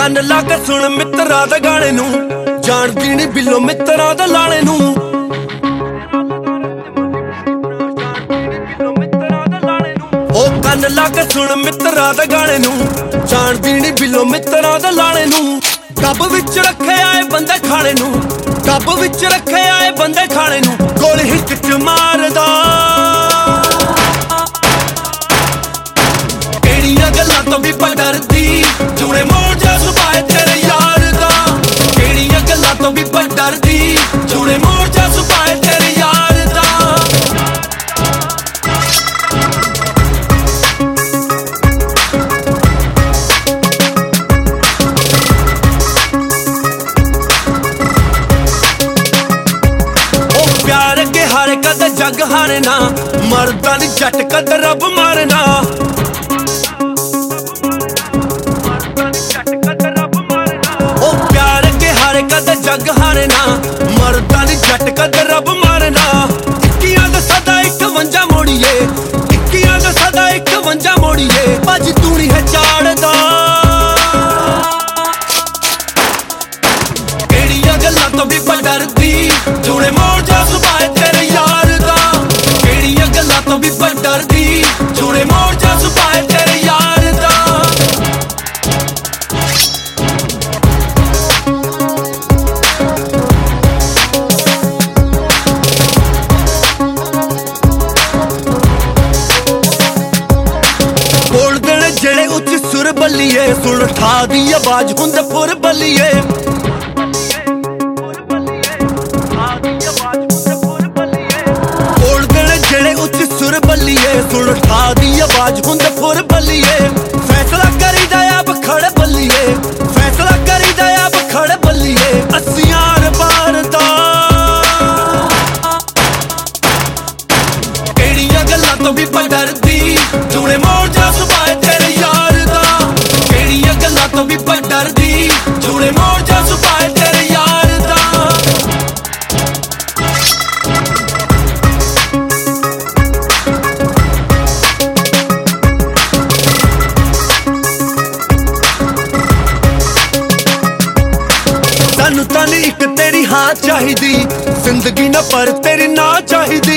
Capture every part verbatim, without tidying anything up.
ਕੰਨ ਲਾ ਕੇ ਸੁਣ ਮਿੱਤਰਾਂ ਦੇ ਗਾਣੇ ਨੂੰ, ਜਾਣਦੀ ਨੀ ਬਿੱਲੋ ਮਿੱਤਰਾਂ ਦੇ ਲਾਣੇ ਨੂੰ। ਉਹ ਕੰਨ ਲਾ ਕੇ ਸੁਣ ਮਿੱਤਰਾਂ ਦੇ ਗਾਣੇ ਨੂੰ, ਜਾਣਦੀ ਨੀ ਬਿੱਲੋ ਮਿੱਤਰਾਂ ਦੇ ਲਾਣੇ ਨੂੰ। ਡੱਬ ਵਿੱਚ ਰੱਖੇ ਆਏ ਬੰਦੇ ਖਾਣੇ ਨੂੰ, ਡੱਬ ਵਿੱਚ ਰੱਖੇ ਆਏ ਬੰਦੇ ਖਾਣੇ ਨੂੰ, ਗੋਲੀ ਹਿੱਕ ਚ ਮਾਰਦਾ। ਕਿਹੜੀਆਂ ਗੱਲਾਂ ਤੋਂ ਵੀ ਪਾ ਡਰਦੀ, ਜੂਣੇ ਮੋੜ ਜਾ ਸੁਭਾਏ ਤੇਰੇ ਯਾਰ ਦਾ। ਕਿਹੜੀਆਂ ਗੱਲਾਂ ਤੋਂ ਵੀ ਪਾ ਡਰਦੀ, ਜੂਣੇ ਮੋੜ ਜਾ ਸੁਭਾਏ ਤੇਰੇ ਯਾਰ ਦਾ। प्यार के हारे कद जग हारे ना, मरदा नी जट कद रब मारना। ओ प्यार के हारे कद जग हारे ना, मरदा नी जट कद रब मारना। इक्कियां दा सदा इक वंजा मोड़िए, इक्कियां दा सदा इक वंजा मोड़िए, भज तू नी है चाड़दा। केड़ियां गल्लां तो भी पा डरदी, जूणे मोड़ जा सुभाए तेरे यार दा। केड़ियां गल्लां तो भी पा डरदी, जूणे मोड़ जा सुभाए तेरे यार दा। बोलदे ने जेड़े उच्च सुर बल्लिए, सुन ठा दी आवाज हुंदे फुर बल्लिए। सुर बल्लिए, सुन ठा दी आवाज हुंदे फुर बल्लिए। फैसला करी दा अब खड़ बल्लिए, फैसला करी दा अब खड़ बल्लिए। अस्सियां बार दा केड़ियां गल्लां तो भी पा डरदी, जूणे मोड़ जा सुभाए तेरे यार दा। केड़ियां गल्लां तो भी पा डरदी, जूणे मोड़ जा सुभाए तेरे यार दा। सानू तां नी इक तेरी हाँ चाहिदी, जिंदगी ना पर तेरी ना चाहिदी।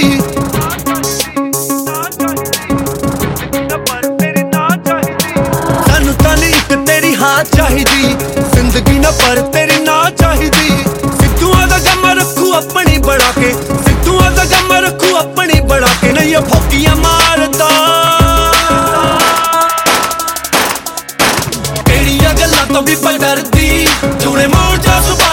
सानू तां नी इक तेरी हाँ चाहिदी, जिंदगी ना पर तेरी ना चाहिदी। सिद्धूआं दा गम रखू अपनी बड़ा के, सिद्धूआं दा गम रखू अपनी बड़ा के। नहीं फौकियां मारदा, केड़ियां गल्लां तो भी पा डरदी, जूणे मोड़ जा सुभाए